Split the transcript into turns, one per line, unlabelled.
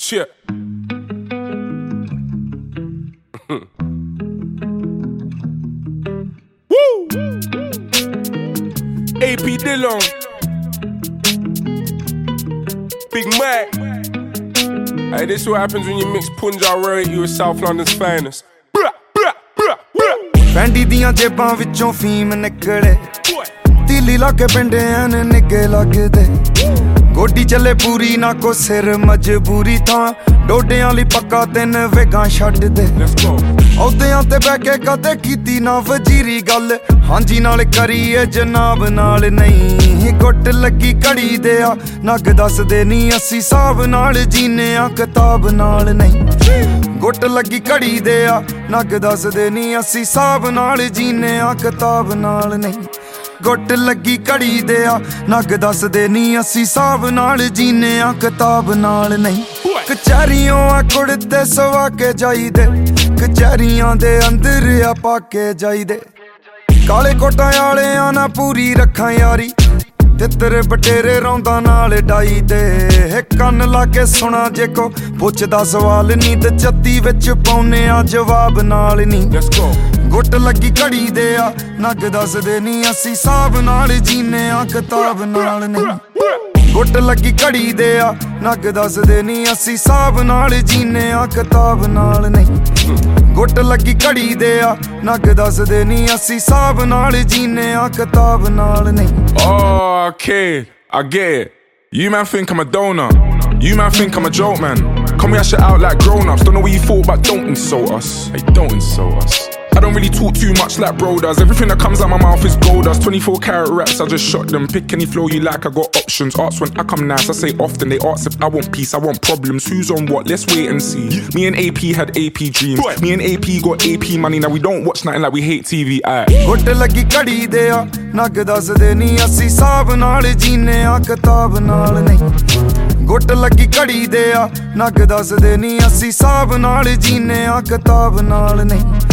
Shit. Woo! AP Dillon, Big Mac. Hey, this is what happens when you mix Punjab royalty with South London's finest.
Fendi ਦੀਆਂ ਜੇਬਾਂ ਵਿੱਚੋਂ ਫੀਮ ਨਿਕਲੇ ਤੀਲੀ ਲਾ ਕੇ ਪਿੰਡਿਆਂ ਨੇ ਨਿੱਗੇ ਲੱਗਦੇ ਗੋਡੀ ਚੱਲੇ ਪੂਰੀ ਨਾ ਕੋ ਸਿਰ ਮਜਬੂਰੀ ਥਾਂ ਡੋਡਿਆਂ ਲਈ ਪੱਕਾ 3 ਵੇਗਾਂ ਛੱਡ ਦੇ ਅਹੁਦਿਆਂ ਤੇ ਬਹਿ ਕੇ ਕਦੇ ਕੀਤੀ ਨਾ ਵਜ਼ੀਰੀ ਗੱਲ ਹਾਂਜੀ ਨਾਲ ਕਰੀਏ ਜਨਾਬ ਨਾਲ ਨਹੀਂ ਗੁੱਟ ਲੱਗੀ ਘੜੀ ਦੇ ਆ ਨੱਗ ਦੱਸਦੇ ਨਹੀਂ ਅਸੀਂ ਹਿਸਾਬ ਨਾਲ ਜੀਨੇ ਆ ਕਿਤਾਬ ਨਾਲ ਨਹੀਂ ਗੁੱਟ ਲੱਗੀ ਘੜੀ ਦੇ ਆ ਨੱਗ ਦੱਸਦੇ ਨਹੀਂ ਅਸੀਂ ਹਿਸਾਬ ਨਾਲ ਜੀਨੇ ਆ ਕਿਤਾਬ ਨਾਲ ਨਹੀਂ ਗੁੱਟ ਲੱਗੀ ਘੜੀ ਦੇ ਆ ਨੱਗ ਦੱਸਦੇ ਨਹੀਂ ਅਸੀਂ ਹਿਸਾਬ ਨਾਲ ਜੀਨੇ ਆ ਕਿਤਾਬ ਨਾਲ ਨਹੀਂ ਕਚਹਿਰੀਆਂ ਆ ਕੁੜਤੇ ਸਵਾ ਕੇ ਜਾਈਦੇ ਕਚਹਿਰੀਆਂ ਦੇ ਅੰਦਰ ਆ ਪਾ ਕੇ ਜਾਈਦੇ ਕਾਲੇ ਕੋਟਾਂ ਵਾਲਿਆਂ ਨਾਲ ਪੂਰੀ ਰੱਖਾਂ ਯਾਰੀ ਤੇ ਤੇਰੇ ਬਟੇਰੇ ਰੌਂਦਾ ਨਾਲ ਡਾਈ ਦੇ ਕੰਨ ਲਾ ਕੇ ਸੁਣਾ ਜੇ ਕੋ ਪੁੱਛਦਾ ਸਵਾਲ ਨੀ ਤੇ 36 ਵਿੱਚ ਪਾਉਨੇ ਆ ਜਵਾਬ ਨਾਲ ਨੀ ਗੁੱਟ ਲੱਗੀ ਘੜੀ ਦੇ ਆ ਨੱਗ ਦੱਸਦੇ ਨੀ ਅਸੀਂ ਹਿਸਾਬ ਨਾਲ ਜੀਨੇ ਆ ਕਿਤਾਬ ਨਾਲ ਨਹੀਂ ਗੁੱਟ ਲੱਗੀ ਘੜੀ ਦੇ ਆ ਨੱਗ ਦੱਸਦੇ ਨੀ ਅਸੀਂ ਹਿਸਾਬ ਨਾਲ ਜੀਨੇ ਆ ਕਿਤਾਬ ਨਾਲ ਨਹੀਂ ਗੁੱਟ ਲੱਗੀ ਘੜੀ ਦੇ ਆ ਨੱਗ ਦੱਸਦੇ ਨੀ ਅਸੀਂ ਹਿਸਾਬ ਨਾਲ ਜੀਨੇ ਆ ਕਿਤਾਬ ਨਾਲ ਨਹੀਂ
Oh, kid, I get it. You man think I'm a donor. You man think I'm a joke, man. Come we hash it out like grown-ups. Don't know what you thought, but don't insult us. Hey, don't insult us. I don't really talk too much like bro does. Everything that comes out my mouth is gold dust. 24 karat raps, I just shot them. Pick any flow you like, I got options. Ask when I come nice, I say often. They ask if I want peace, I want problems. Who's on what? Let's wait and see. Me and AP had AP dreams. Me and AP got AP money. Now we don't watch nothing like we hate TV.
ਗੁੱਟ ਲੱਗੀ ਘੜੀ ਦੇ ਆ ਨੱਗ ਦੱਸਦੇ ਨਹੀਂ ਅਸੀਂ ਹਿਸਾਬ ਨਾਲ ਜੀਨੇ ਆ ਕਿਤਾਬ ਨਾਲ ਨਹੀਂ ਗੁੱਟ ਲੱਗੀ ਘੜੀ ਦੇ ਆ ਨੱਗ ਦੱਸਦੇ ਨਹੀਂ ਅਸੀਂ ਹਿਸਾਬ ਨਾਲ ਜੀਨੇ ਆ ਕਿਤਾਬ ਨਾਲ ਨਹੀਂ